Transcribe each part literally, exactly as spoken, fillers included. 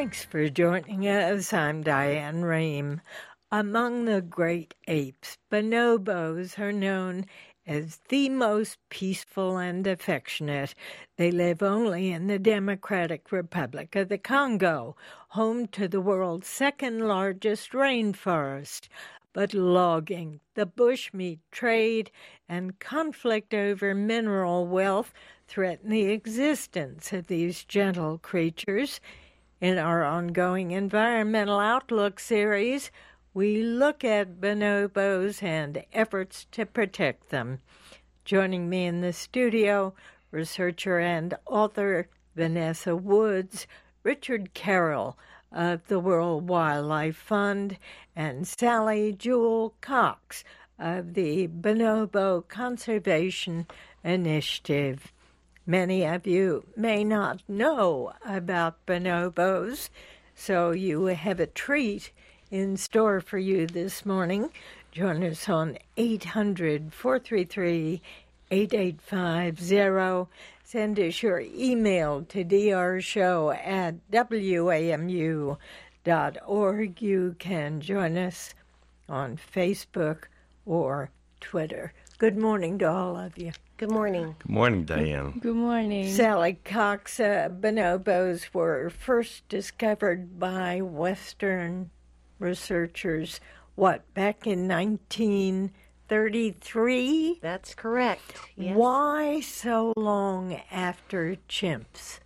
Thanks for joining us. I'm Diane Rehm. Among the great apes, bonobos are known as the most peaceful and affectionate. They live only in the Democratic Republic of the Congo, home to the world's second largest rainforest. But logging, the bushmeat trade, and conflict over mineral wealth threaten the existence of these gentle creatures. In our ongoing Environmental Outlook series, we look at bonobos and efforts to protect them. Joining me in the studio, researcher and author Vanessa Woods, Richard Carroll of the World Wildlife Fund, and Sally Jewell Cox of the Bonobo Conservation Initiative. Many of you may not know about bonobos, so you have a treat in store for you this morning. Join us on eight hundred, four three three, eight eight five zero. Send us your email to d r show at w a m u dot org. You can join us on Facebook or Twitter. Good morning to all of you. Good morning. Good morning, Diane. Good morning. Sally Cox, uh, bonobos were first discovered by Western researchers, what, back in nineteen thirty-three? That's correct. Yes. Why so long after chimps?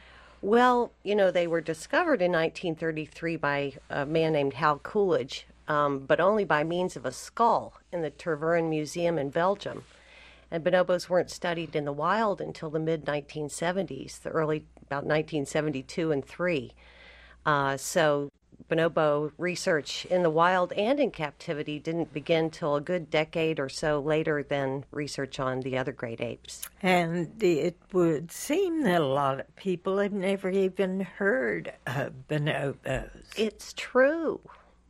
Well, you know, they were discovered in nineteen thirty-three by a man named Hal Coolidge, um, but only by means of a skull in the Tervuren Museum in Belgium. And bonobos weren't studied in the wild until the mid nineteen seventies, the early, about nineteen seventy-two and three. Uh, so bonobo research in the wild and in captivity didn't begin till a good decade or so later than research on the other great apes. And it would seem that a lot of people have never even heard of bonobos. It's true.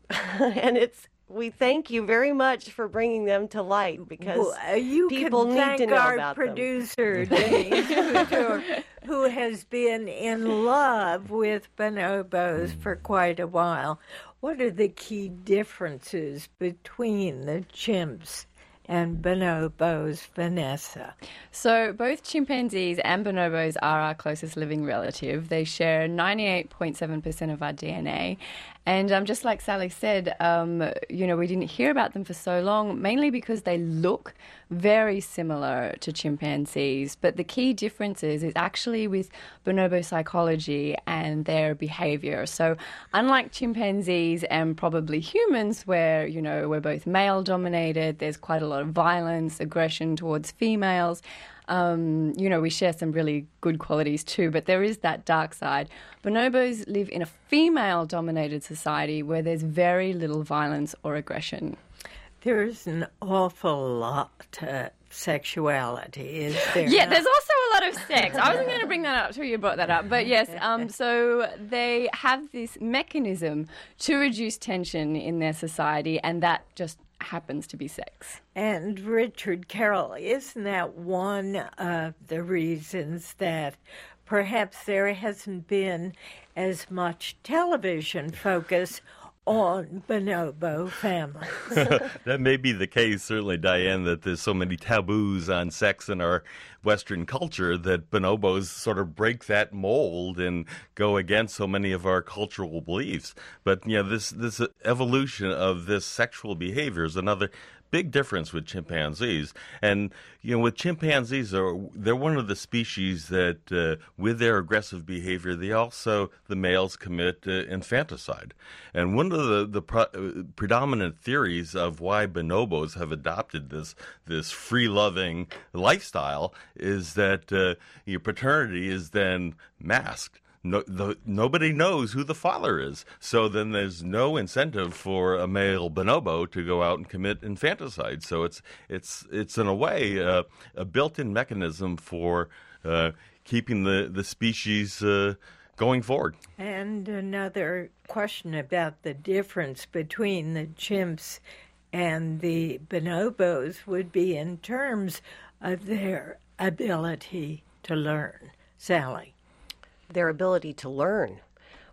And it's we thank you very much for bringing them to light, because well, you people can need thank to know our about producer, them. Denise, who, who has been in love with bonobos for quite a while. What are the key differences between the chimps and bonobos, Vanessa? So both chimpanzees and bonobos are our closest living relative. They share ninety-eight point seven percent of our D N A. And um, just like Sally said, um, you know, we didn't hear about them for so long, mainly because they look very similar to chimpanzees. But the key differences is actually with bonobo psychology and their behavior. So unlike chimpanzees and probably humans, where, you know, we're both male-dominated, there's quite a lot of violence, aggression towards females. Um, you know, we share some really good qualities too, but there is that dark side. Bonobos live in a female-dominated society where there's very little violence or aggression. There's an awful lot of sexuality, is there? Yeah, not? there's also a lot of sex. I wasn't going to bring that up until you brought that up. But yes, um, so they have this mechanism to reduce tension in their society, and that just happens to be sex. And Richard Carroll, isn't that one of the reasons that perhaps there hasn't been as much television focus on bonobo families? That may be the case, certainly, Diane, that there's so many taboos on sex in our Western culture that bonobos sort of break that mold and go against so many of our cultural beliefs. But, you know, this, this evolution of this sexual behavior is another big difference with chimpanzees. And, you know, with chimpanzees, they're, they're one of the species that, uh, with their aggressive behavior, they also, the males, commit uh, infanticide. And one of the, the pro- uh, predominant theories of why bonobos have adopted this, this free-loving lifestyle is that uh, your paternity is then masked. No, the, nobody knows who the father is. So then there's no incentive for a male bonobo to go out and commit infanticide. So it's it's it's in a way uh, a built-in mechanism for uh, keeping the the species uh, going forward. And another question about the difference between the chimps and the bonobos would be in terms of their ability to learn. Sally? Their ability to learn.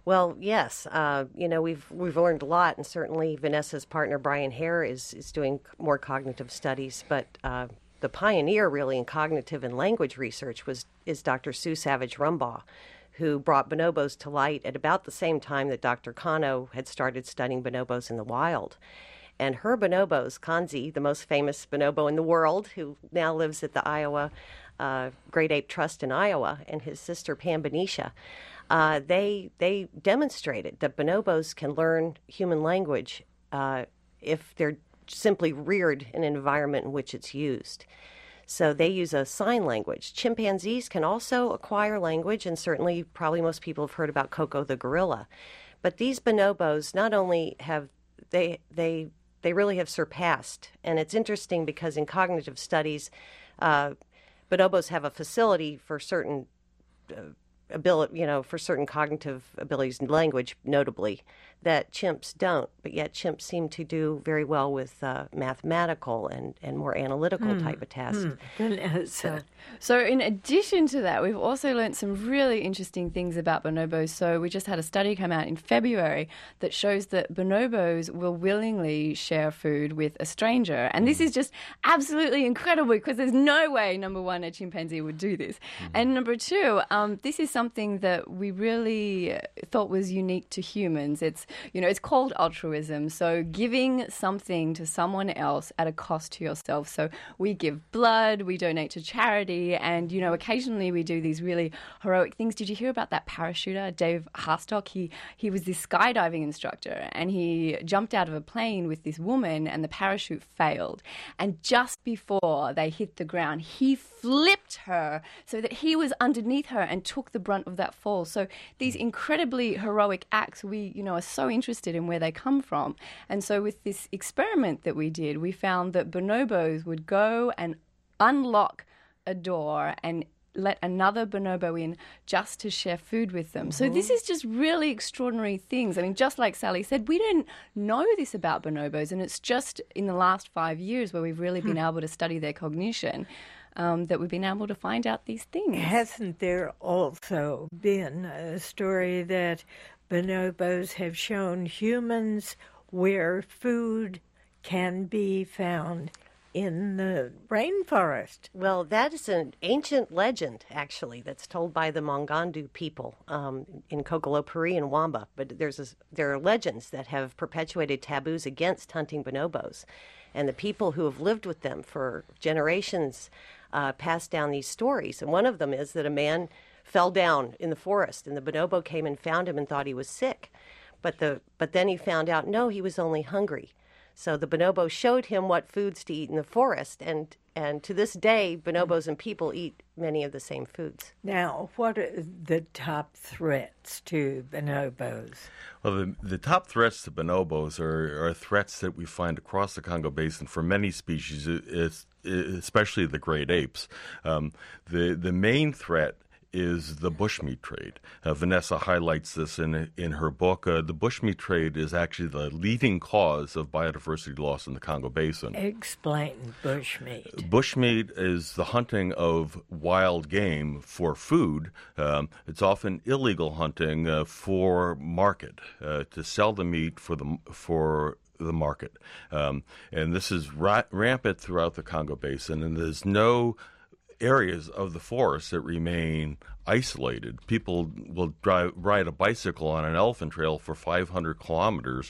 Well, yes. Uh, you know, we've we've learned a lot, and certainly Vanessa's partner Brian Hare is is doing more cognitive studies. But uh, the pioneer, really, in cognitive and language research was is Doctor Sue Savage Rumbaugh, who brought bonobos to light at about the same time that Doctor Kano had started studying bonobos in the wild. And her bonobos, Kanzi, the most famous bonobo in the world, who now lives at the Iowa uh, Great Ape Trust in Iowa, and his sister Pam Benicia, uh, they they demonstrated that bonobos can learn human language uh, if they're simply reared in an environment in which it's used. So they use a sign language. Chimpanzees can also acquire language, and certainly probably most people have heard about Koko the gorilla. But these bonobos not only have, they they they really have surpassed. And it's interesting because in cognitive studies, uh, bonobos have a facility for certain uh, ability, you know, for certain cognitive abilities in language, notably, that chimps don't. But yet chimps seem to do very well with uh, mathematical and, and more analytical mm. type of tasks. Mm. So, so in addition to that, we've also learned some really interesting things about bonobos. So we just had a study come out in February that shows that bonobos will willingly share food with a stranger. And this is just absolutely incredible because there's no way, number one, a chimpanzee would do this. Mm. And number two, um, this is something that we really thought was unique to humans. It's, you know, it's called altruism. So giving something to someone else at a cost to yourself. So we give blood, we donate to charity, and, you know, occasionally we do these really heroic things. Did you hear about that parachuter, Dave Harstock? He, he was this skydiving instructor, and he jumped out of a plane with this woman, and the parachute failed. And just before they hit the ground, he flipped her so that he was underneath her and took the brunt of that fall. So these incredibly heroic acts, we, you know, are so interested in where they come from. And so with this experiment that we did, we found that bonobos would go and unlock a door and let another bonobo in just to share food with them. Mm-hmm. So this is just really extraordinary things. I mean, just like Sally said, we didn't know this about bonobos, and it's just in the last five years where we've really been able to study their cognition. Um, that we've been able to find out these things. Hasn't there also been a story that bonobos have shown humans where food can be found in the rainforest? Well, that is an ancient legend, actually, that's told by the Mongandu people um, in Kokolopuri and Wamba. But there's a, there are legends that have perpetuated taboos against hunting bonobos. And the people who have lived with them for generations uh, pass down these stories. And one of them is that a man fell down in the forest, and the bonobo came and found him and thought he was sick. But the but then he found out, no, he was only hungry. So the bonobo showed him what foods to eat in the forest, and, and to this day, bonobos and people eat many of the same foods. Now, what are the top threats to bonobos? Well, the, the top threats to bonobos are, are threats that we find across the Congo Basin for many species, it's, especially the great apes. Um, the, the main threat is the bushmeat trade. Uh, Vanessa highlights this in in her book. Uh, the bushmeat trade is actually the leading cause of biodiversity loss in the Congo Basin. Explain bushmeat. Bushmeat is the hunting of wild game for food. Um, it's often illegal hunting uh, for market, uh, to sell the meat for the for the market. Um, and this is ra- rampant throughout the Congo Basin, and there's no areas of the forest that remain isolated. People will drive, ride a bicycle on an elephant trail for five hundred kilometers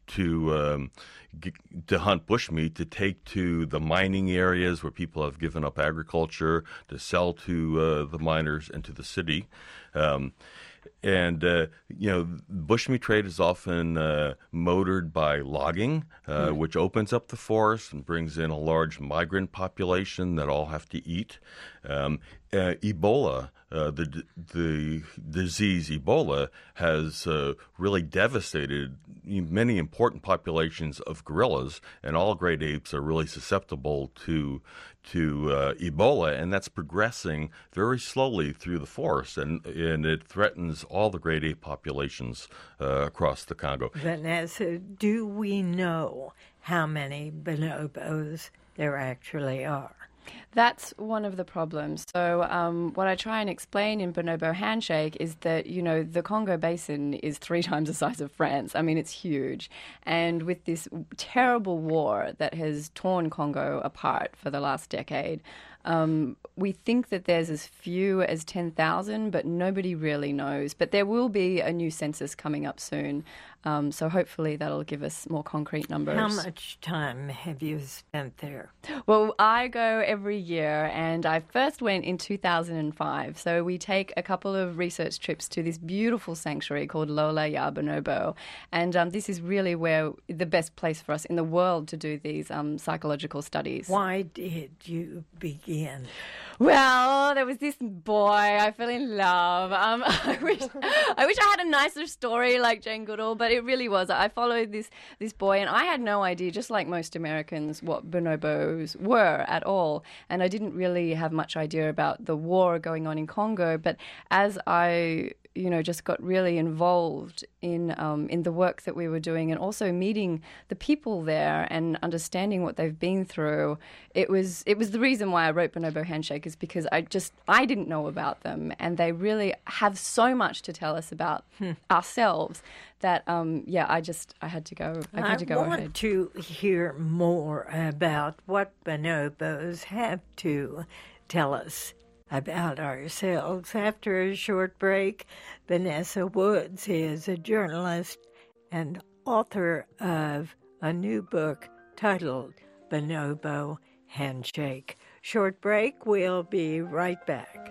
to um, get, to hunt bushmeat, to take to the mining areas where people have given up agriculture, to sell to uh, the miners and to the city. Um, And, uh, you know, bushmeat trade is often uh, motored by logging, uh, mm. which opens up the forest and brings in a large migrant population that all have to eat. Um, uh, Ebola, uh, the the disease Ebola, has uh, really devastated many important populations of gorillas, and all great apes are really susceptible to to uh, Ebola, and that's progressing very slowly through the forest, and and it threatens all the great ape populations uh, across the Congo. Vanessa, do we know how many bonobos there actually are? That's one of the problems. So um, what I try and explain in Bonobo Handshake is that, you know, the Congo Basin is three times the size of France. I mean, it's huge. And with this terrible war that has torn Congo apart for the last decade, um, we think that there's as few as ten thousand, but nobody really knows. But there will be a new census coming up soon. Um, so hopefully that'll give us more concrete numbers. How much time have you spent there? Well, I go every year, and I first went in two thousand five. So we take a couple of research trips to this beautiful sanctuary called Lola Ya Bonobo. And um, this is really where the best place for us in the world to do these um, psychological studies. Why did you begin? Well, there was this boy I fell in love. Um, I wish I wish I had a nicer story like Jane Goodall, but it really was. I followed this this boy, and I had no idea, just like most Americans, what bonobos were at all. And I didn't really have much idea about the war going on in Congo. But as I you know, just got really involved in um, in the work that we were doing, and also meeting the people there and understanding what they've been through. It was it was the reason why I wrote Bonobo Handshake, is because I just I didn't know about them, and they really have so much to tell us about hmm. ourselves that um, yeah, I just I had to go. I had to go I want ahead. to hear more about what bonobos have to tell us about ourselves. After a short break, Vanessa Woods is a journalist and author of a new book titled Bonobo Handshake. Short break, we'll be right back.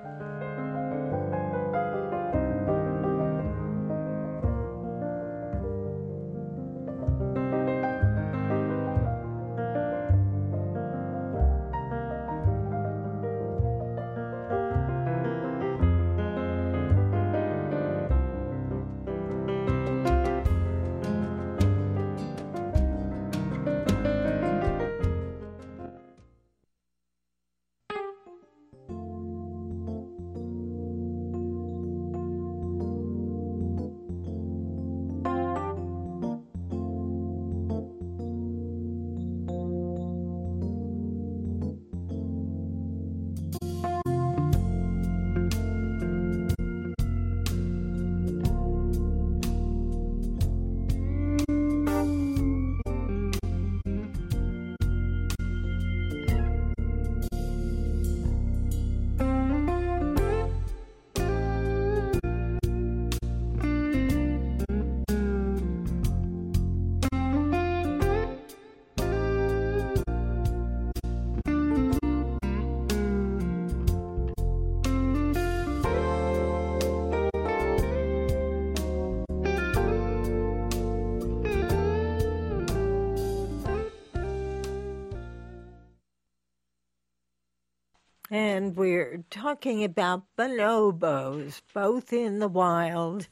And we're talking about bonobos, both in the wild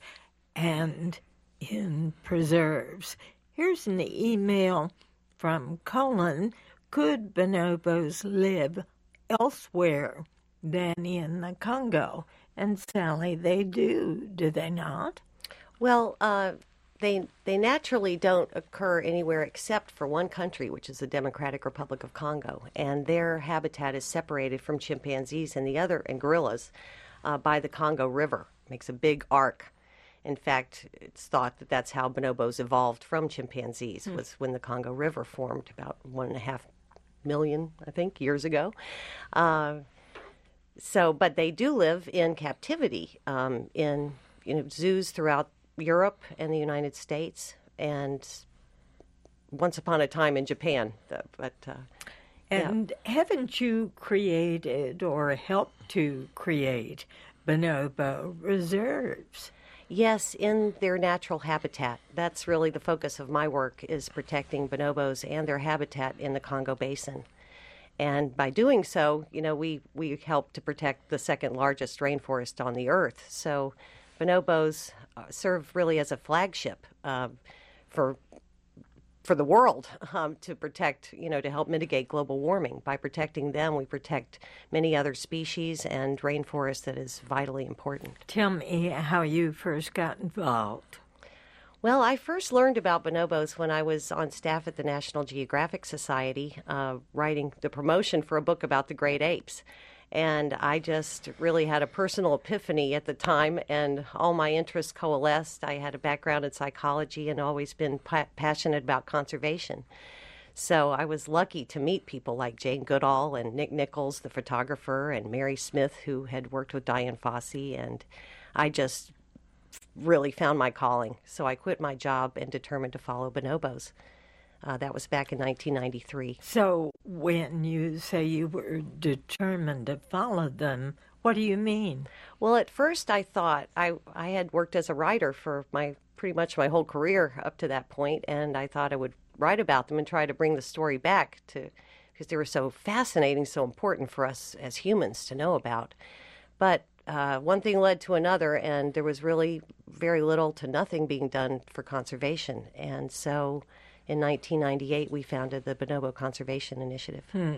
and in preserves. Here's an email from Colin. Could bonobos live elsewhere than in the Congo? And Sally, they do, do they not? Well, uh, they they naturally don't occur anywhere except for one country, which is the Democratic Republic of Congo, and their habitat is separated from chimpanzees and the other and gorillas uh, by the Congo River. It makes a big arc. In fact, it's thought that that's how bonobos evolved from chimpanzees, hmm. was when the Congo River formed about one and a half million, I think, years ago. Uh, so, but they do live in captivity um, in you know zoos throughout Europe and the United States, and once upon a time in Japan. But uh, and yeah. Haven't you created or helped to create bonobo reserves? Yes, in their natural habitat. That's really the focus of my work, is protecting bonobos and their habitat in the Congo Basin. And by doing so, you know, we, we help to protect the second largest rainforest on the earth. So bonobos uh, serve really as a flagship uh, for for the world um, to protect, you know, to help mitigate global warming. By protecting them, we protect many other species and rainforests that is vitally important. Tell me how you first got involved. Well, I first learned about bonobos when I was on staff at the National Geographic Society, uh, writing the promotion for a book about the great apes. And I just really had a personal epiphany at the time, and all my interests coalesced. I had a background in psychology and always been pa- passionate about conservation. So I was lucky to meet people like Jane Goodall and Nick Nichols, the photographer, and Mary Smith, who had worked with Dian Fossey, and I just really found my calling. So I quit my job and determined to follow bonobos. Uh, that was back in nineteen ninety-three. So when you say you were determined to follow them, what do you mean? Well, at first I thought I, I had worked as a writer for my pretty much my whole career up to that point, and I thought I would write about them and try to bring the story back to, because they were so fascinating, so important for us as humans to know about. But uh, one thing led to another, and there was really very little to nothing being done for conservation. And so in nineteen ninety-eight, we founded the Bonobo Conservation Initiative. Hmm.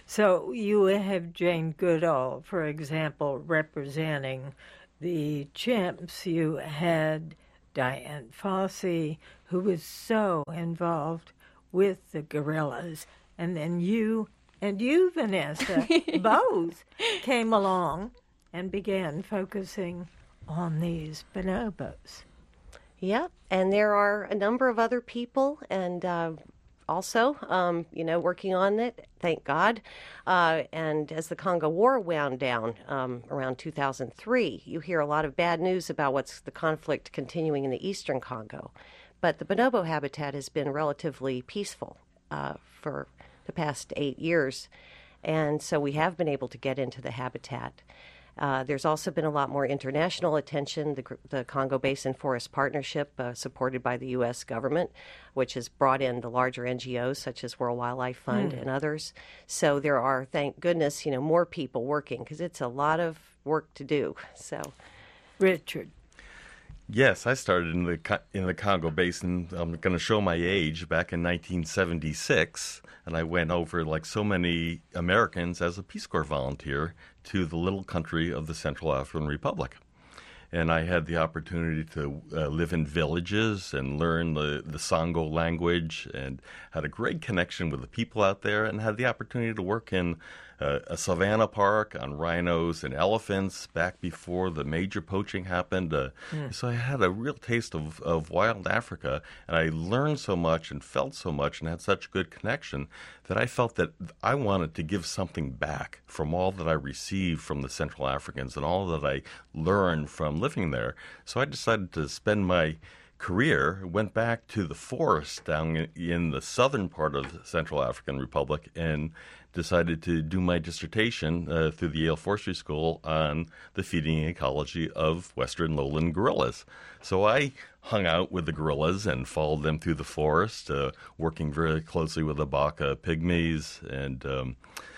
So you have Jane Goodall, for example, representing the chimps. You had Dian Fossey, who was so involved with the gorillas. And then you and you, Vanessa, both came along and began focusing on these bonobos. Yeah, and there are a number of other people, and uh, also, um, you know, working on it, thank God. Uh, and as the Congo War wound down um, around two thousand three, you hear a lot of bad news about what's the conflict continuing in the eastern Congo. But the bonobo habitat has been relatively peaceful uh, for the past eight years, and so we have been able to get into the habitat. Uh, there's also been a lot more international attention. The, the Congo Basin Forest Partnership, uh, supported by the U S government, which has brought in the larger N G Os such as World Wildlife Fund mm. and others. So there are, thank goodness, you know, more people working, because it's a lot of work to do. So, Richard. Yes, I started in the in the Congo Basin. I'm going to show my age, back in nineteen seventy-six, and I went over, like so many Americans, as a Peace Corps volunteer to the little country of the Central African Republic. And I had the opportunity to uh, live in villages and learn the, the Sango language, and had a great connection with the people out there, and had the opportunity to work in uh, a savanna park on rhinos and elephants back before the major poaching happened. Uh, mm. So I had a real taste of, of wild Africa, and I learned so much and felt so much and had such good connection that I felt that I wanted to give something back from all that I received from the Central Africans and all that I learned from living there. So I decided to spend my career, went back to the forest down in the southern part of the Central African Republic, and decided to do my dissertation uh, through the Yale Forestry School on the feeding ecology of western lowland gorillas. So I hung out with the gorillas and followed them through the forest, uh, working very closely with the Baka pygmies, and um,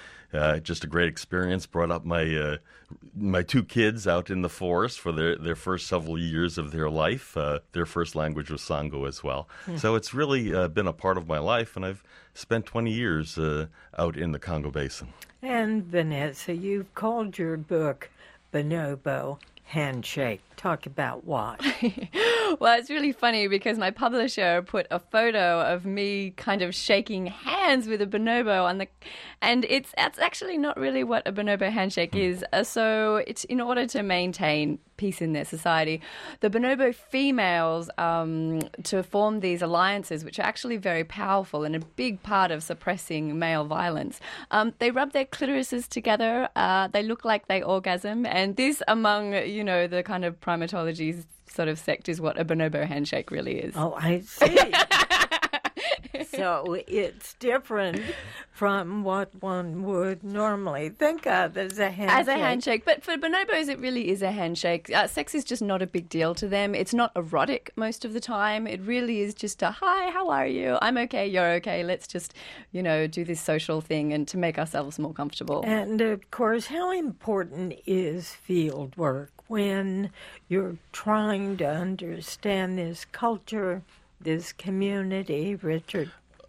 Uh, just a great experience. Brought up my uh, my two kids out in the forest for their, their first several years of their life. Uh, their first language was Sango as well. Hmm. So it's really uh, been a part of my life, and I've spent twenty years uh, out in the Congo Basin. And Vanessa, you've called your book Bonobo Handshake. Talk about what? Well, it's really funny because my publisher put a photo of me kind of shaking hands with a bonobo on the, and it's that's actually not really what a bonobo handshake is. Uh, so it's in order to maintain peace in their society, the bonobo females um, to form these alliances, which are actually very powerful and a big part of suppressing male violence. Um, they rub their clitorises together. Uh, they look like they orgasm, and this, among you know the kind of primatology sort of sect, is what a bonobo handshake really is. Oh, I see. So it's different from what one would normally think of as a handshake. As a handshake. But for bonobos, it really is a handshake. Uh, sex is just not a big deal to them. It's not erotic most of the time. It really is just a, hi, how are you? I'm okay, you're okay. Let's just, you know, do this social thing and to make ourselves more comfortable. And, of course, how important is field work when you're trying to understand this culture, this community, Richard?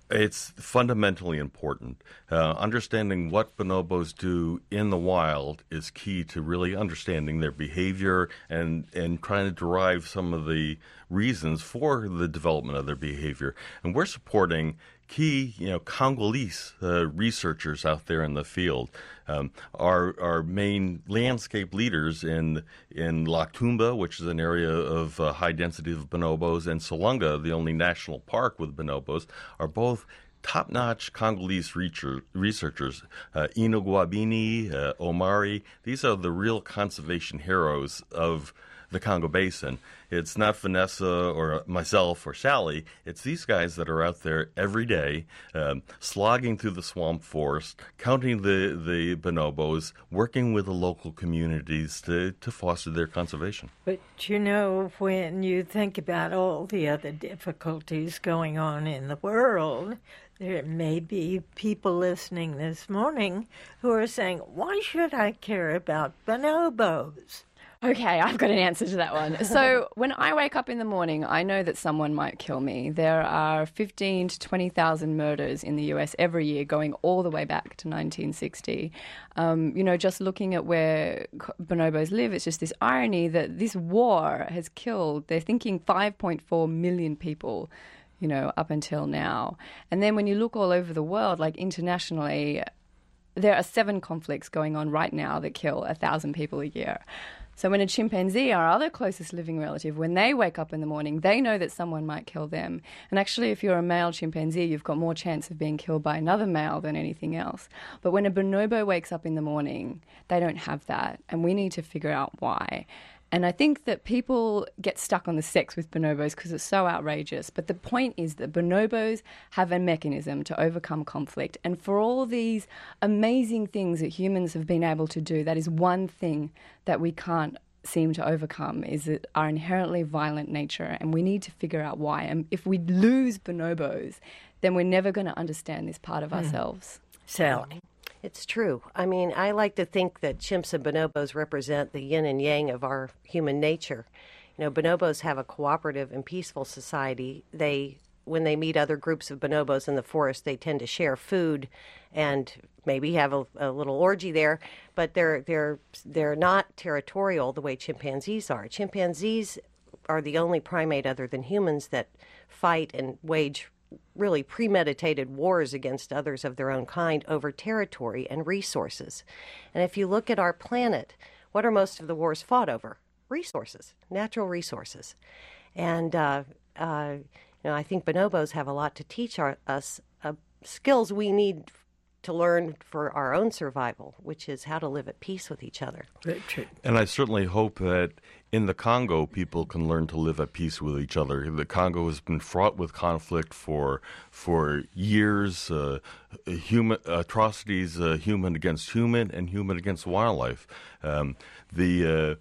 It's fundamentally important. Uh, understanding what bonobos do in the wild is key to really understanding their behavior and, and trying to derive some of the reasons for the development of their behavior. And we're supporting key, you know, Congolese uh, researchers out there in the field. Um, our our main landscape leaders in in Laktumba, which is an area of uh, high density of bonobos, and Salunga, the only national park with bonobos, are both top-notch Congolese reacher, researchers. Uh, Ino Guabini, uh, Omari, these are the real conservation heroes of the Congo Basin. It's not Vanessa or myself or Sally. It's these guys that are out there every day, um, slogging through the swamp forest, counting the, the bonobos, working with the local communities to, to foster their conservation. But, you know, when you think about all the other difficulties going on in the world, there may be people listening this morning who are saying, why should I care about bonobos? Okay, I've got an answer to that one. So when I wake up in the morning, I know that someone might kill me. There are fifteen to twenty thousand murders in the U S every year, going all the way back to nineteen sixty. Um, you know, just looking at where bonobos live, it's just this irony that this war has killed, they're thinking five point four million people, you know, up until now. And then when you look all over the world, like internationally, there are seven conflicts going on right now that kill a thousand people a year. So when a chimpanzee, our other closest living relative, when they wake up in the morning, they know that someone might kill them. And actually, if you're a male chimpanzee, you've got more chance of being killed by another male than anything else. But when a bonobo wakes up in the morning, they don't have that. And we need to figure out why. And I think that people get stuck on the sex with bonobos because it's so outrageous. But the point is that bonobos have a mechanism to overcome conflict. And for all these amazing things that humans have been able to do, that is one thing that we can't seem to overcome, is that our inherently violent nature. And we need to figure out why. And if we lose bonobos, then we're never going to understand this part of mm. ourselves. Sally. It's true. I mean, I like to think that chimps and bonobos represent the yin and yang of our human nature. You know, bonobos have a cooperative and peaceful society. They, when they meet other groups of bonobos in the forest, they tend to share food and maybe have a, a little orgy there, but they're they're they're not territorial the way chimpanzees are. Chimpanzees are the only primate other than humans that fight and wage really premeditated wars against others of their own kind over territory and resources. And if you look at our planet, what are most of the wars fought over? Resources, natural resources. And uh, uh, you know, I think bonobos have a lot to teach our, us uh, skills we need to learn for our own survival, which is how to live at peace with each other. And I certainly hope that in the Congo, people can learn to live at peace with each other. The Congo has been fraught with conflict for for years, uh, human atrocities, uh, human against human, and human against wildlife. Um, the uh,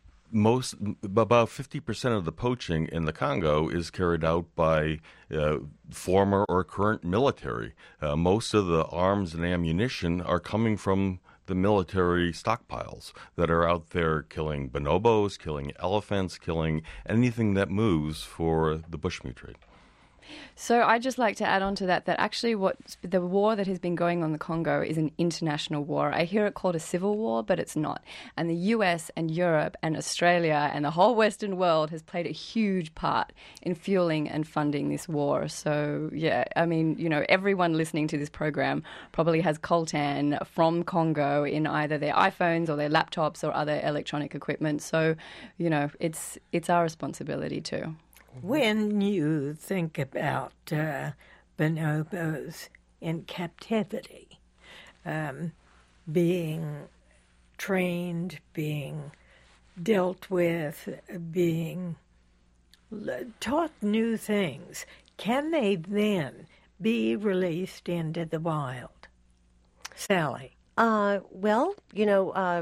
Most about fifty percent of the poaching in the Congo is carried out by uh, former or current military. Uh, most of the arms and ammunition are coming from the military stockpiles that are out there killing bonobos, killing elephants, killing anything that moves for the bushmeat trade. So I'd just like to add on to that, that actually what the war that has been going on in the Congo is an international war. I hear it called a civil war, but it's not. And the U S and Europe and Australia and the whole Western world has played a huge part in fueling and funding this war. So, yeah, I mean, you know, everyone listening to this program probably has coltan from Congo in either their iPhones or their laptops or other electronic equipment. So, you know, it's it's our responsibility too. When you think about uh, bonobos in captivity, um, being trained, being dealt with, being taught new things, can they then be released into the wild? Sally? Uh, well, you know, uh,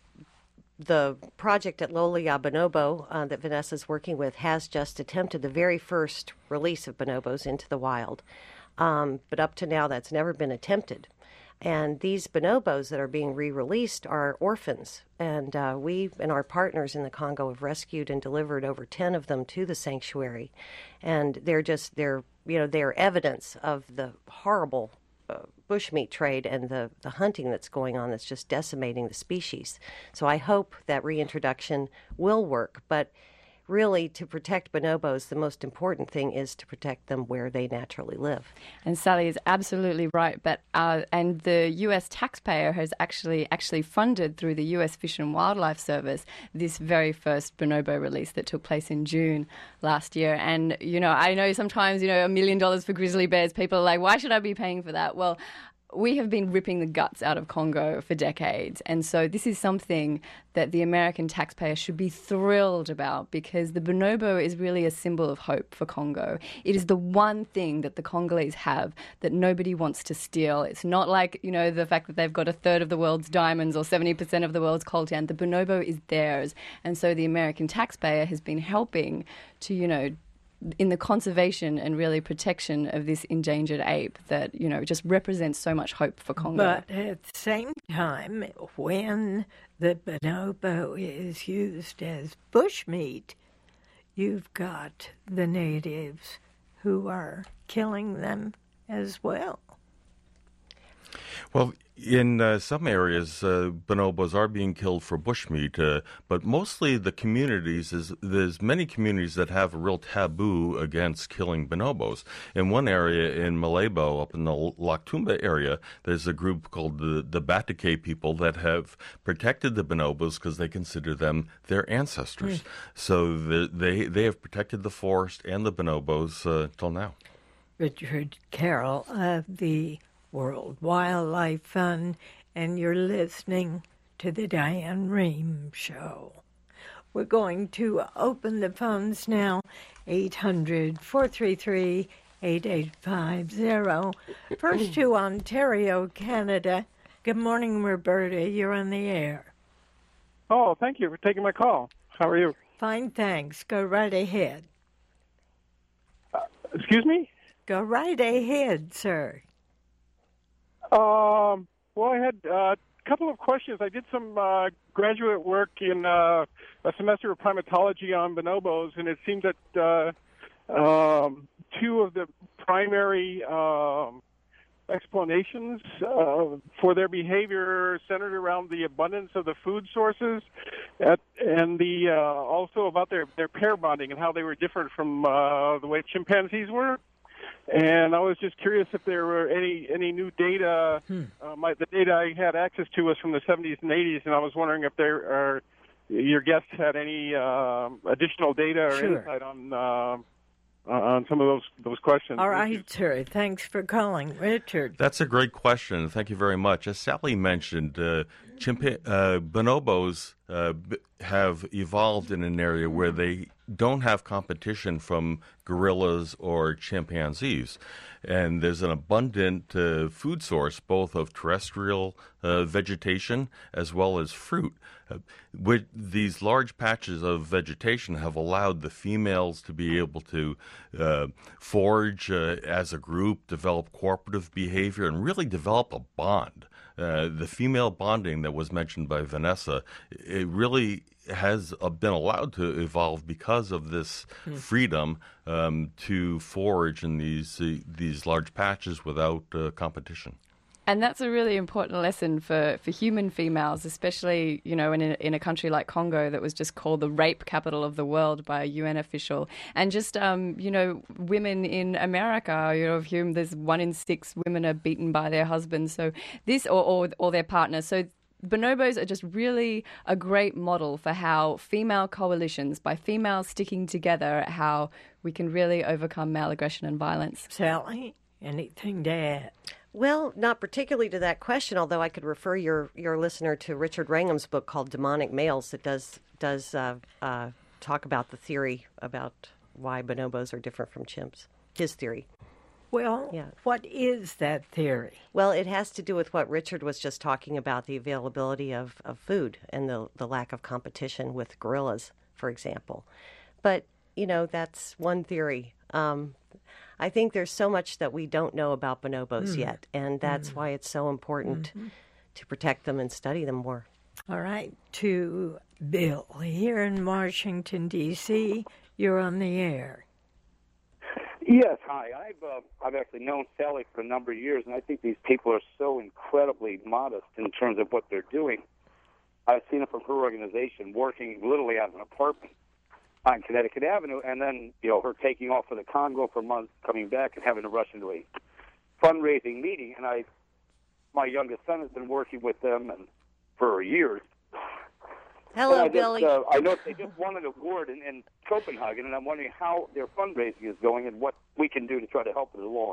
the project at Lolia Bonobo uh, that Vanessa's working with has just attempted the very first release of bonobos into the wild. Um, but up to now, that's never been attempted. And these bonobos that are being re-released are orphans. And uh, we and our partners in the Congo have rescued and delivered over ten of them to the sanctuary. And they're just, they're, you know, they're evidence of the horrible uh, bushmeat trade and the, the hunting that's going on that's just decimating the species. So I hope that reintroduction will work. But really, to protect bonobos, the most important thing is to protect them where they naturally live. And Sally is absolutely right. But uh, and the U S taxpayer has actually actually funded through the U S Fish and Wildlife Service this very first bonobo release that took place in June last year. And you know, I know sometimes you know a million dollars for grizzly bears. People are like, why should I be paying for that? Well, we have been ripping the guts out of Congo for decades. And so this is something that the American taxpayer should be thrilled about, because the bonobo is really a symbol of hope for Congo. It is the one thing that the Congolese have that nobody wants to steal. It's not like, you know, the fact that they've got a third of the world's diamonds or seventy percent of the world's coltan. The bonobo is theirs. And so the American taxpayer has been helping to, you know, in the conservation and really protection of this endangered ape that, you know, just represents so much hope for Congo. But at the same time, when the bonobo is used as bushmeat, you've got the natives who are killing them as well. Well, in uh, some areas, uh, bonobos are being killed for bushmeat, uh, but mostly the communities, is there's many communities that have a real taboo against killing bonobos. In one area in Malabo, up in the Laktumba area, there's a group called the, the Batake people that have protected the bonobos because they consider them their ancestors. Mm. So the, they, they have protected the forest and the bonobos uh, till now. Richard Carroll of the World Wildlife Fund, and you're listening to the Diane Rehm Show. We're going to open the phones now, eight hundred, four three three, eight eight five zero. First to Ontario, Canada. Good morning, Roberta. You're on the air. Oh, thank you for taking my call. How are you? Fine, thanks. Go right ahead. Uh, excuse me? Go right ahead, sir. Um, well, I had uh, a couple of questions. I did some uh, graduate work in uh, a semester of primatology on bonobos, and it seemed that uh, um, two of the primary um, explanations uh, for their behavior centered around the abundance of the food sources, at, and the uh, also about their, their pair bonding and how they were different from uh, the way chimpanzees were. And I was just curious if there were any, any new data. Hmm. Uh, my, the data I had access to was from the seventies and eighties, and I was wondering if there are, your guests had any uh, additional data or sure. insight on uh, on some of those those questions. All right, sir. Thanks for calling, Richard. That's a great question. Thank you very much. As Sally mentioned, uh, chimpa- uh, bonobos uh, b- have evolved in an area where they don't have competition from gorillas or chimpanzees. And there's an abundant uh, food source, both of terrestrial uh, vegetation as well as fruit. Uh, with these large patches of vegetation have allowed the females to be able to uh, forage uh, as a group, develop cooperative behavior, and really develop a bond. Uh, the female bonding that was mentioned by Vanessa, it really has uh, been allowed to evolve because of this mm. freedom um, to forage in these uh, these large patches without uh, competition. And that's a really important lesson for, for human females, especially, you know, in a, in a country like Congo that was just called the rape capital of the world by a U N official. And just, um, you know, women in America, you know, of whom there's one in six women are beaten by their husbands. So this, or, or, or their partners. So bonobos are just really a great model for how female coalitions, by females sticking together, how we can really overcome male aggression and violence. Sally, anything to add? Well, not particularly to that question, although I could refer your, your listener to Richard Wrangham's book called Demonic Males that does does uh, uh, talk about the theory about why bonobos are different from chimps, his theory. Well, yeah. What is that theory? Well, it has to do with what Richard was just talking about, the availability of, of food and the, the lack of competition with gorillas, for example. But, you know, that's one theory. Um, I think there's so much that we don't know about bonobos Mm. yet, and that's Mm. why it's so important Mhm. to protect them and study them more. All right, to Bill here in Washington, D C, you're on the air. Yes, hi. I've uh, I've actually known Sally for a number of years, and I think these people are so incredibly modest in terms of what they're doing. I've seen it from her organization working literally out of an apartment on Connecticut Avenue, and then, you know, her taking off for the Congo for months, coming back and having to rush into a fundraising meeting. And I, my youngest son has been working with them and for years. Hello, And I just, Billy. Uh, I know they just won an award in, in Copenhagen, and I'm wondering how their fundraising is going and what we can do to try to help it along.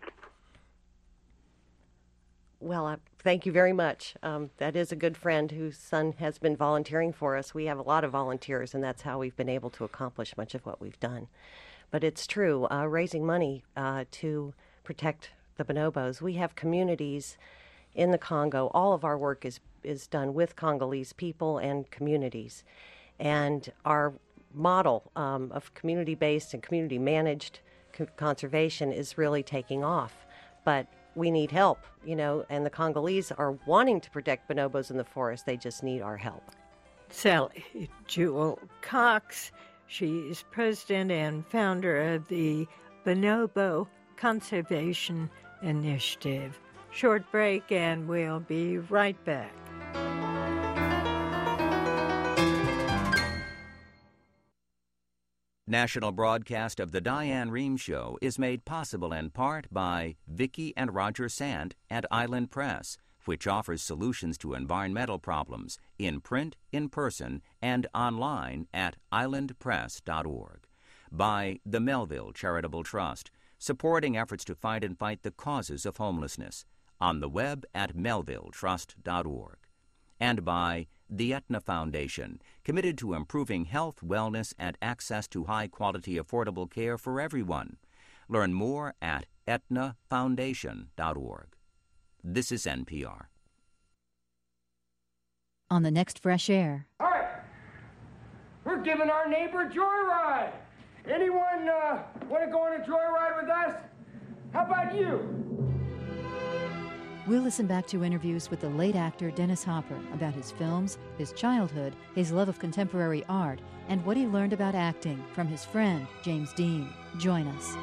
Well, uh, thank you very much. Um, that is a good friend whose son has been volunteering for us. We have a lot of volunteers, and that's how we've been able to accomplish much of what we've done. But it's true, uh, raising money uh, to protect the bonobos. We have communities in the Congo. All of our work is, is done with Congolese people and communities. And our model um, of community-based and community-managed co- conservation is really taking off. But we need help, you know, and the Congolese are wanting to protect bonobos in the forest. They just need our help. Sally Jewell Cox, she's president and founder of the Bonobo Conservation Initiative. Short break, and we'll be right back. National broadcast of the Diane Rehm Show is made possible in part by Vicki and Roger Sant at Island Press, which offers solutions to environmental problems in print, in person, and online at island press dot org. By the Melville Charitable Trust, supporting efforts to find and fight the causes of homelessness, on the web at melville trust dot org. And by the Aetna Foundation, committed to improving health, wellness, and access to high-quality, affordable care for everyone. Learn more at aetna foundation dot org. This is N P R. On the next Fresh Air. All right. We're giving our neighbor a joyride. Anyone uh, want to go on a joyride with us? How about you? We'll listen back to interviews with the late actor Dennis Hopper about his films, his childhood, his love of contemporary art, and what he learned about acting from his friend, James Dean. Join us.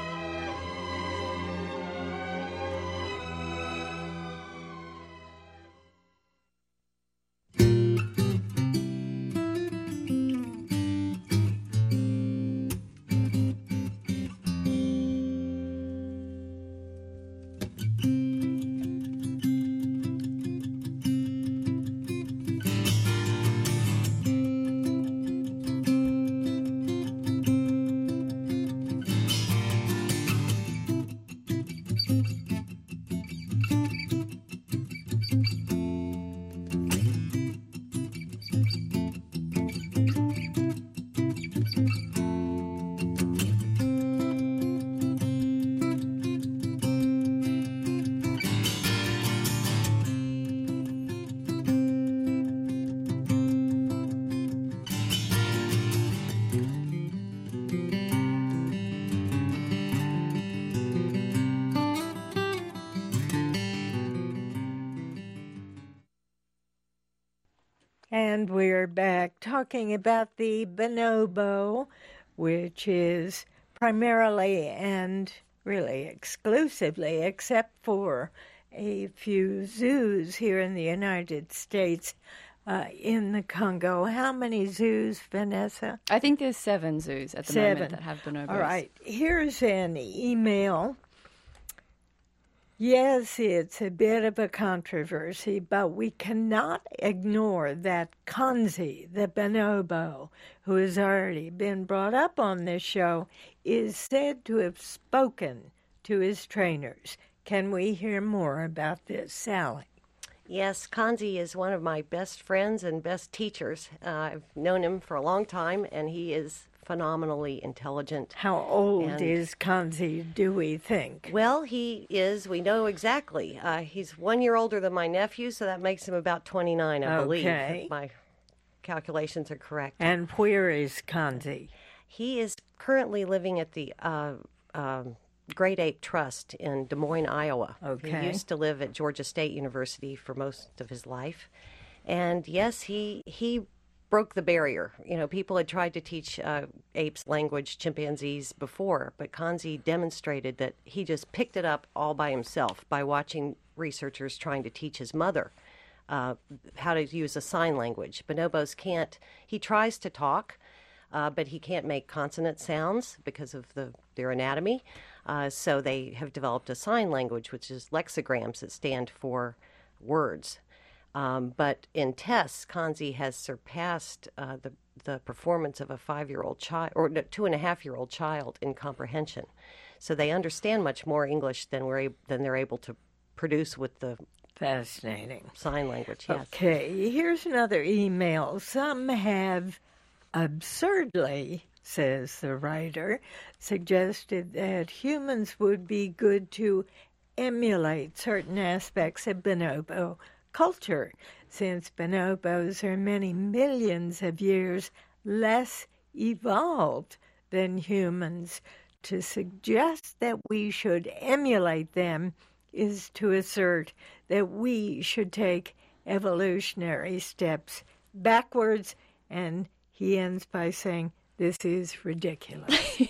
And we're back talking about the bonobo, which is primarily and really exclusively, except for a few zoos here in the United States, uh, in the Congo. How many zoos, Vanessa? I think there's seven zoos at the Seven. moment that have bonobos. All right. Here's an email. Yes, it's a bit of a controversy, but we cannot ignore that Kanzi, the bonobo, who has already been brought up on this show, is said to have spoken to his trainers. Can we hear more about this, Sally? Yes, Kanzi is one of my best friends and best teachers. Uh, I've known him for a long time, and he is phenomenally intelligent. How old and, is Kanzi, do we think? Well, he is, we know exactly. Uh, he's one year older than my nephew, so that makes him about twenty-nine, I believe, Okay. if my calculations are correct. And where is Kanzi? He is currently living at the uh, um, Great Ape Trust in Des Moines, Iowa. Okay. He used to live at Georgia State University for most of his life. And yes, he he broke the barrier. You know, people had tried to teach uh, apes language, chimpanzees before, but Kanzi demonstrated that he just picked it up all by himself by watching researchers trying to teach his mother uh, how to use a sign language. Bonobos can't, he tries to talk, uh, but he can't make consonant sounds because of the their anatomy. Uh, so they have developed a sign language, which is lexicograms that stand for words. Um, but in tests, Kanzi has surpassed uh, the the performance of a five-year-old child or no, two and a half-year-old child in comprehension. So they understand much more English than we're ab- than they're able to produce with the Fascinating. sign language. Yes. Okay, here's another email. Some have absurdly, says the writer, suggested that humans would be good to emulate certain aspects of bonobo culture, since bonobos are many millions of years less evolved than humans. To suggest that we should emulate them is to assert that we should take evolutionary steps backwards, and he ends by saying, this is ridiculous.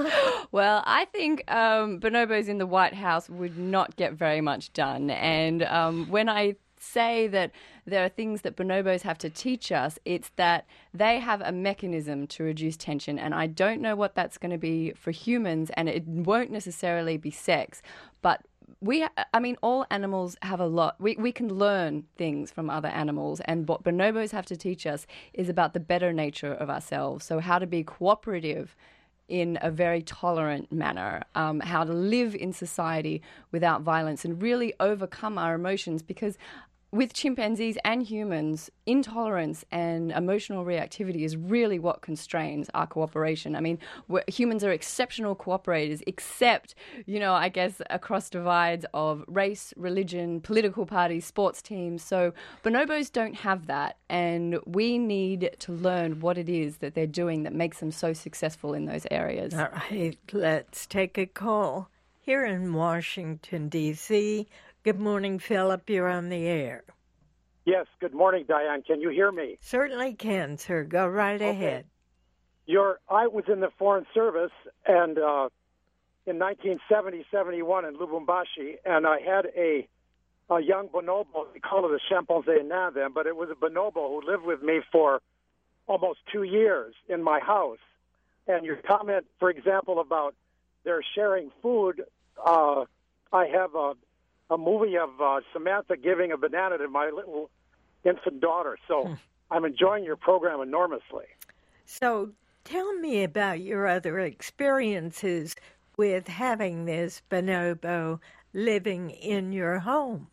Well, I think um, bonobos in the White House would not get very much done. And um, when I say that there are things that bonobos have to teach us, it's that they have a mechanism to reduce tension, and I don't know what that's going to be for humans, and it won't necessarily be sex, but we, I mean, all animals have a lot. We, we can learn things from other animals, and what bonobos have to teach us is about the better nature of ourselves, so how to be cooperative in a very tolerant manner, um, how to live in society without violence and really overcome our emotions, because with chimpanzees and humans, intolerance and emotional reactivity is really what constrains our cooperation. I mean, we're, humans are exceptional cooperators, except, you know, I guess across divides of race, religion, political parties, sports teams. So bonobos don't have that, and we need to learn what it is that they're doing that makes them so successful in those areas. All right, let's take a call here in Washington, D C Good morning, Philip. You're on the air. Yes, good morning, Diane. Can you hear me? Certainly can, sir. Go right okay. ahead. You're, I was in the Foreign Service and uh, in nineteen seventy, seventy-one in Lubumbashi, and I had a, a young bonobo. We call it a chimpanzee now then, but it was a bonobo who lived with me for almost two years in my house. And your comment, for example, about they're sharing food, uh, I have a a movie of uh, Samantha giving a banana to my little infant daughter. So hmm. I'm enjoying your program enormously. So tell me about your other experiences with having this bonobo living in your home.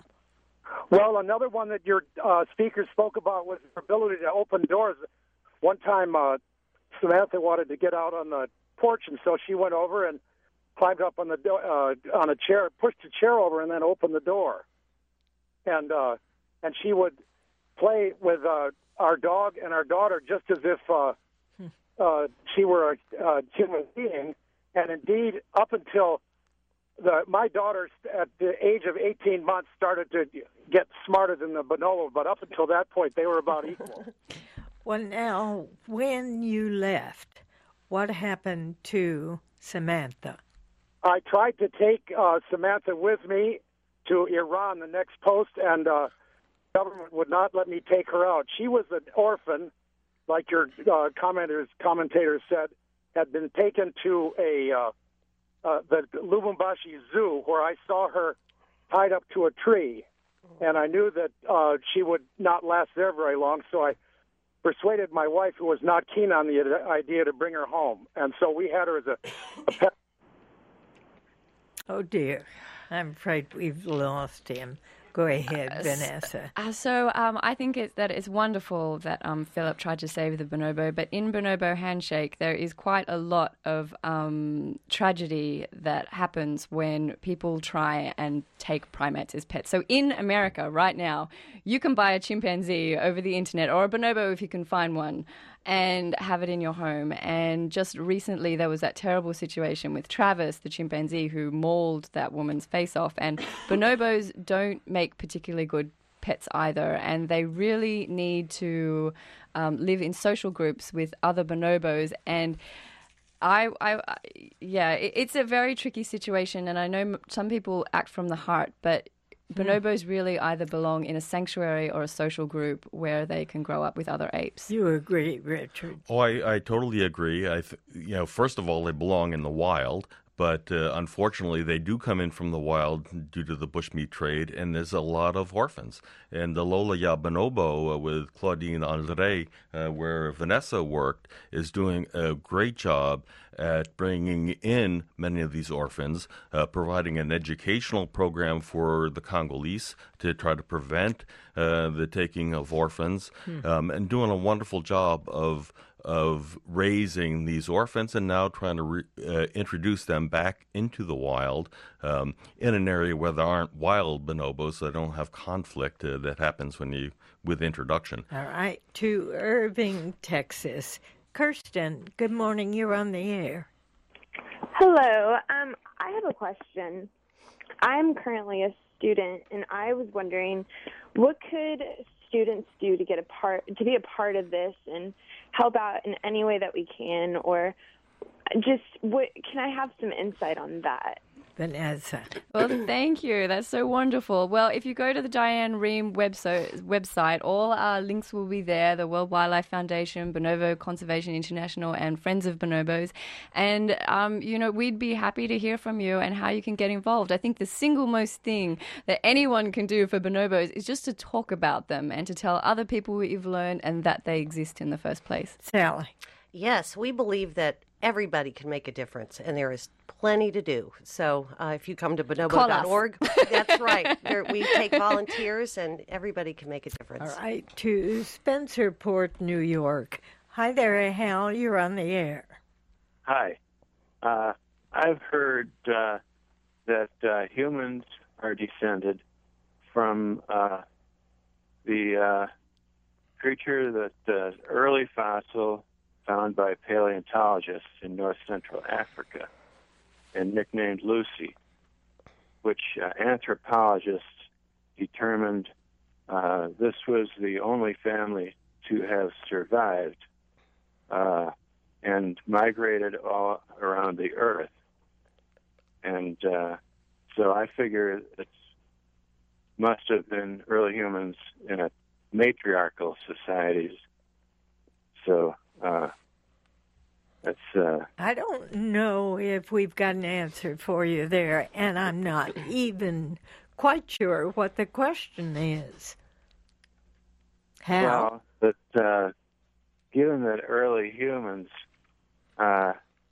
Well, another one that your uh, speaker spoke about was your ability to open doors. One time uh, Samantha wanted to get out on the porch, and so she went over and climbed up on the do- uh, on a chair, pushed a chair over, and then opened the door. And uh, and she would play with uh, our dog and our daughter just as if uh, hmm. uh, she were a uh, human being. And indeed, up until the my daughter at the age of eighteen months started to get smarter than the bonobo, but up until that point, they were about equal. Well, now, when you left, what happened to Samantha? I tried to take uh, Samantha with me to Iran, the next post, and uh, government would not let me take her out. She was an orphan, like your uh, commenters commentators said, had been taken to a uh, uh, the Lubumbashi Zoo, where I saw her tied up to a tree, and I knew that uh, she would not last there very long, so I persuaded my wife, who was not keen on the idea, to bring her home, and so we had her as a, a pet. Oh, dear. I'm afraid we've lost him. Go ahead, uh, Vanessa. Uh, so um, I think it's, that it's wonderful that um, Philip tried to save the bonobo, but in Bonobo Handshake, there is quite a lot of um, tragedy that happens when people try and take primates as pets. So in America right now, you can buy a chimpanzee over the internet, or a bonobo if you can find one, and have it in your home. And just recently there was that terrible situation with Travis, the chimpanzee, who mauled that woman's face off. And bonobos don't make particularly good pets either, and they really need to um, live in social groups with other bonobos. And I, I, yeah, it, it's a very tricky situation, and I know m- some people act from the heart, but bonobos really either belong in a sanctuary or a social group where they can grow up with other apes. You agree, Richard? Oh, I, I totally agree. I, th- you know, first of all, they belong in the wild. But uh, unfortunately, they do come in from the wild due to the bushmeat trade, and there's a lot of orphans. And the Lola Ya Bonobo uh, with Claudine Andre, uh, where Vanessa worked, is doing a great job at bringing in many of these orphans, uh, providing an educational program for the Congolese to try to prevent uh, the taking of orphans, hmm. um, and doing a wonderful job of of raising these orphans and now trying to re, uh, introduce them back into the wild um, in an area where there aren't wild bonobos, so they don't have conflict uh, that happens when you with introduction. All right, to Irving, Texas. Kirsten, good morning. You're on the air. Hello. Um, I have a question. I'm currently a student, and I was wondering, what could students do to get a part to be a part of this and help out in any way that we can, or just what can I have some insight on that? Vanessa. Well, thank you. That's so wonderful. Well, if you go to the Diane Rehm website, website, all our links will be there, the World Wildlife Foundation, Bonobo Conservation International, and Friends of Bonobos. And, um, you know, we'd be happy to hear from you and how you can get involved. I think the single most thing that anyone can do for bonobos is just to talk about them and to tell other people what you've learned and that they exist in the first place. Sally. Yes, we believe that everybody can make a difference, and there is plenty to do. So uh, if you come to bonobo dot org, that's right. There, we take volunteers, and everybody can make a difference. All right, to Spencerport, New York. Hi there, Hal. You're on the air. Hi. Uh, I've heard uh, that uh, humans are descended from uh, the uh, creature that uh, early fossil found by paleontologists in north central Africa and nicknamed Lucy, which uh, anthropologists determined uh, this was the only family to have survived uh, and migrated all around the earth. And uh, so I figure it must have been early humans in a matriarchal societies. So uh, that's. Uh, I don't know if we've got an answer for you there, and I'm not even quite sure what the question is. How? Well, but uh, given that early humans uh,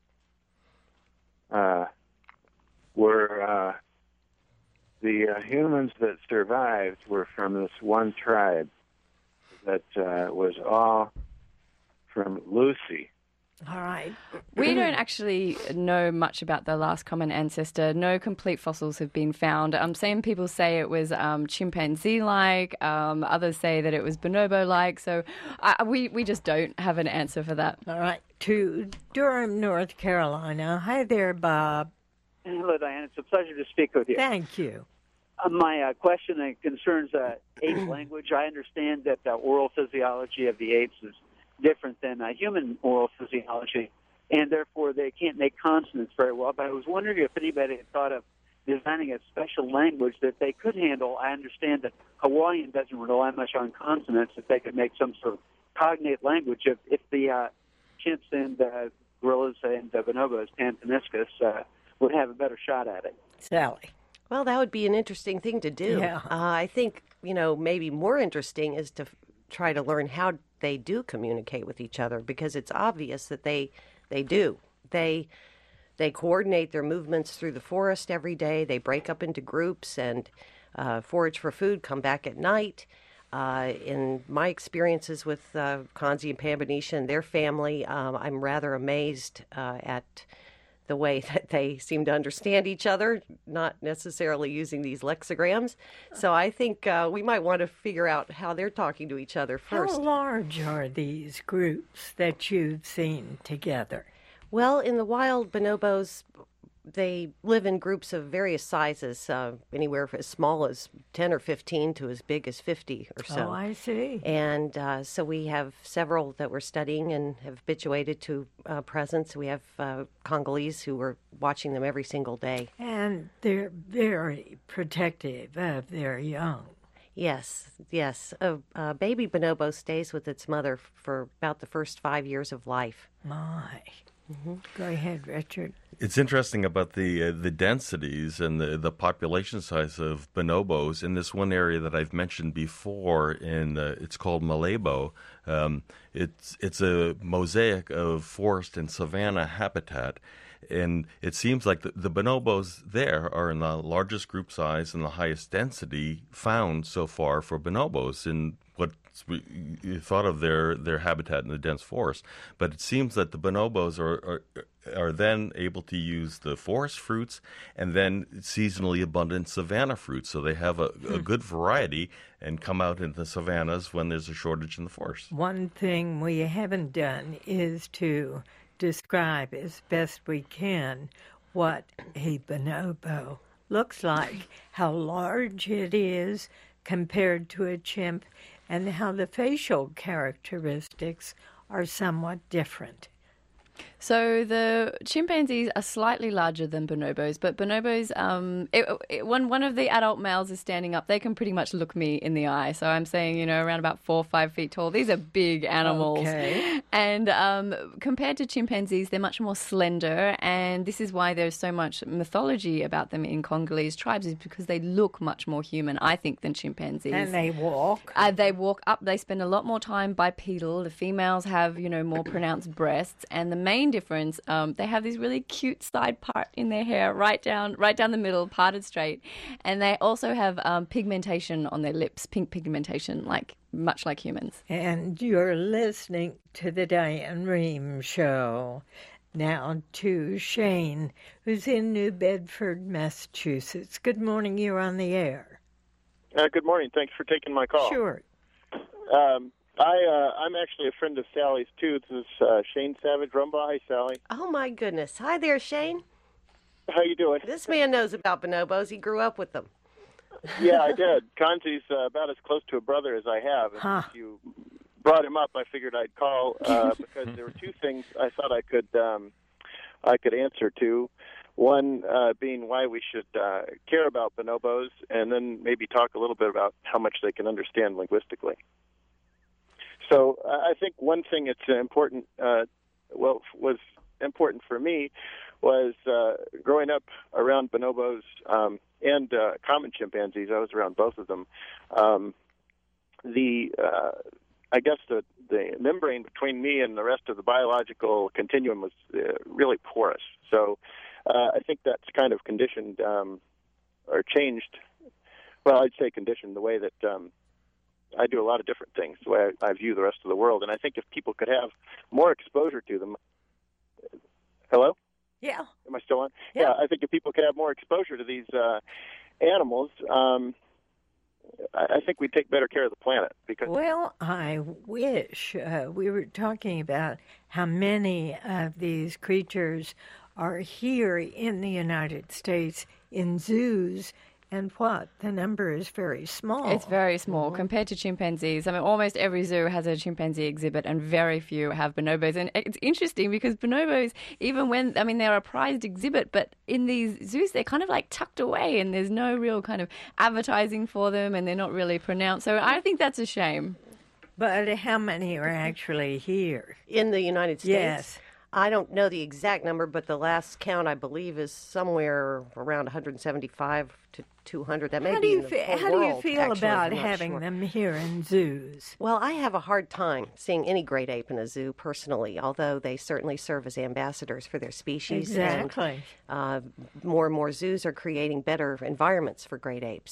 uh, were uh, the uh, humans that survived were from this one tribe that uh, was all from Lucy. All right. We don't actually know much about the last common ancestor. No complete fossils have been found. Um, some people say it was um, chimpanzee-like. Um, others say that it was bonobo-like. So uh, we, we just don't have an answer for that. All right. To Durham, North Carolina. Hi there, Bob. Hello, Diane. It's a pleasure to speak with you. Thank you. Uh, my uh, question uh, concerns uh, ape language. I understand that the oral physiology of the apes is different than uh, human oral physiology, and therefore they can't make consonants very well. But I was wondering if anybody had thought of designing a special language that they could handle. I understand that Hawaiian doesn't rely much on consonants, if they could make some sort of cognate language. If, if the uh, chimps and uh, gorillas and uh, bonobos, Pantheniscus, uh, would have a better shot at it. Sally. Well, that would be an interesting thing to do. Yeah. Uh, I think, you know, maybe more interesting is to f- try to learn how they do communicate with each other, because it's obvious that they they do. They they coordinate their movements through the forest every day. They break up into groups and uh, forage for food, come back at night. Uh, in my experiences with uh, Kanzi and Pambanisha and their family, um, I'm rather amazed uh, at the way that they seem to understand each other, not necessarily using these lexicograms. So I think uh, we might want to figure out how they're talking to each other first. How large are these groups that you've seen together? Well, in the wild, bonobos, they live in groups of various sizes, uh, anywhere from as small as ten or fifteen to as big as fifty or so. Oh, I see. And uh, so we have several that we're studying and have habituated to uh, presence. We have uh, Congolese who are watching them every single day. And they're very protective of their young. Yes, yes. A, a baby bonobo stays with its mother for about the first five years of life. My. Mm-hmm. Go ahead, Richard. It's interesting about the uh, the densities and the, the population size of bonobos in this one area that I've mentioned before. In uh, it's called Malabo. Um, it's it's a mosaic of forest and savanna habitat, and it seems like the, the bonobos there are in the largest group size and the highest density found so far for bonobos in what you thought of their, their habitat in the dense forest. But it seems that the bonobos are, are are then able to use the forest fruits and then seasonally abundant savanna fruits. So they have a, a good variety and come out in the savannas when there's a shortage in the forest. One thing we haven't done is to describe as best we can what a bonobo looks like, how large it is compared to a chimp, and how the facial characteristics are somewhat different. So the chimpanzees are slightly larger than bonobos, but bonobos, um, it, it, when one of the adult males is standing up, they can pretty much look me in the eye. So I'm saying, you know, around about four or five feet tall. These are big animals. Okay. And um, compared to chimpanzees, they're much more slender, and this is why there's so much mythology about them in Congolese tribes, is because they look much more human, I think, than chimpanzees. And they walk. Uh, they walk up. They spend a lot more time bipedal. The females have, you know, more pronounced breasts, and the main difference, um, they have this really cute side part in their hair, right down, right down the middle, parted straight, and they also have um, pigmentation on their lips, pink pigmentation, like much like humans. And you're listening to the Diane Rehm Show. Now to Shane, who's in New Bedford, Massachusetts. Good morning. You're on the air. Uh, good morning. Thanks for taking my call. Sure. Um, I, uh, I'm actually a friend of Sally's, too. This is uh, Shane Savage Rumbaugh. Hi, Sally. Oh, my goodness. Hi there, Shane. How you doing? This man knows about bonobos. He grew up with them. Yeah, I did. Kanzi's uh, about as close to a brother as I have. And huh. If you brought him up, I figured I'd call uh, because there were two things I thought I could um, I could answer to. One uh, being why we should uh, care about bonobos, and then maybe talk a little bit about how much they can understand linguistically. So uh, I think one thing that's important, uh, well, was important for me was uh, growing up around bonobos um, and uh, common chimpanzees. I was around both of them. Um, the uh, I guess the, the membrane between me and the rest of the biological continuum was uh, really porous. So uh, I think that's kind of conditioned um, or changed. Well, I'd say conditioned the way that um, I do a lot of different things, the way I, I view the rest of the world. And I think if people could have more exposure to them. Hello? Yeah. Am I still on? Yeah. yeah I think if people could have more exposure to these uh, animals, um, I, I think we'd take better care of the planet. Because well, I wish uh, we were talking about how many of these creatures are here in the United States in zoos. And what? The number is very small. It's very small compared to chimpanzees. I mean, almost every zoo has a chimpanzee exhibit and very few have bonobos. And it's interesting because bonobos, even when, I mean, they're a prized exhibit, but in these zoos, they're kind of like tucked away and there's no real kind of advertising for them and they're not really pronounced. So I think that's a shame. But how many are actually here? In the United States? Yes. I don't know the exact number, but the last count, I believe, is somewhere around one hundred seventy-five to two hundred. That may how be do you in the fe- whole How do you world, feel actually. about I'm not having sure. them here in zoos? Well, I have a hard time seeing any great ape in a zoo personally, although they certainly serve as ambassadors for their species. Exactly. And, uh, more and more zoos are creating better environments for great apes.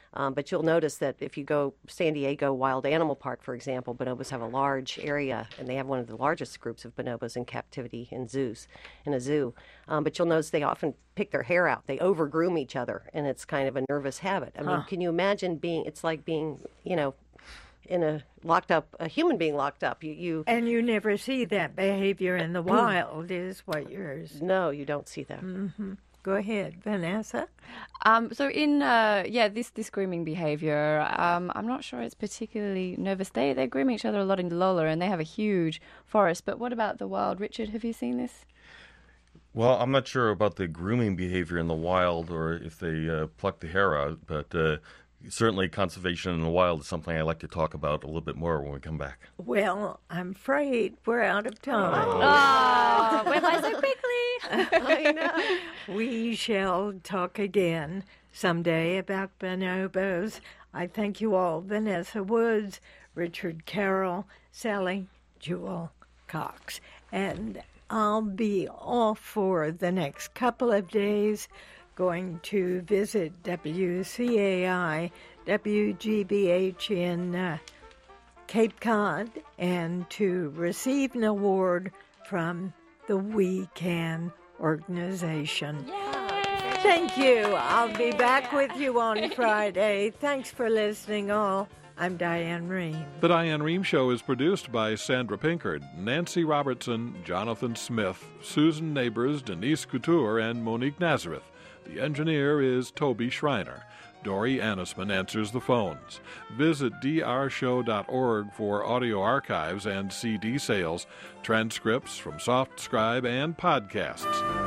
Um, but you'll notice that if you go San Diego Wild Animal Park, for example, bonobos have a large area, and they have one of the largest groups of bonobos in captivity in zoos, in a zoo. Um, but you'll notice they often pick their hair out. They overgroom each other, and it's kind of a nervous habit. I mean, Huh. can you imagine being? It's like being, you know, in a locked up, a human being locked up. You, you And you never see that behavior in the wild, is what yours. No, you don't see that. Mm-hmm. Go ahead, Vanessa. Um, so in uh, yeah, this this grooming behavior, um, I'm not sure it's particularly nervous. They they groom each other a lot in Lola, and they have a huge forest. But what about the wild? Richard, have you seen this? Well, I'm not sure about the grooming behavior in the wild or if they uh, pluck the hair out, but uh, certainly conservation in the wild is something I like to talk about a little bit more when we come back. Well, I'm afraid we're out of time. Oh, went by so quickly. I know. We shall talk again someday about bonobos. I thank you all, Vanessa Woods, Richard Carroll, Sally Jewell Cox. And I'll be off for the next couple of days, going to visit W C A I, W G B H in uh, Cape Cod, and to receive an award from the We Can organization. Thank you. I'll be back with you on Friday. Thanks for listening, all. I'm Diane Rehm. The Diane Rehm Show is produced by Sandra Pinkard, Nancy Robertson, Jonathan Smith, Susan Neighbors, Denise Couture, and Monique Nazareth. The engineer is Toby Schreiner. Dory Annisman answers the phones. Visit d r show dot org for audio archives and C D sales, transcripts from SoftScribe, and podcasts.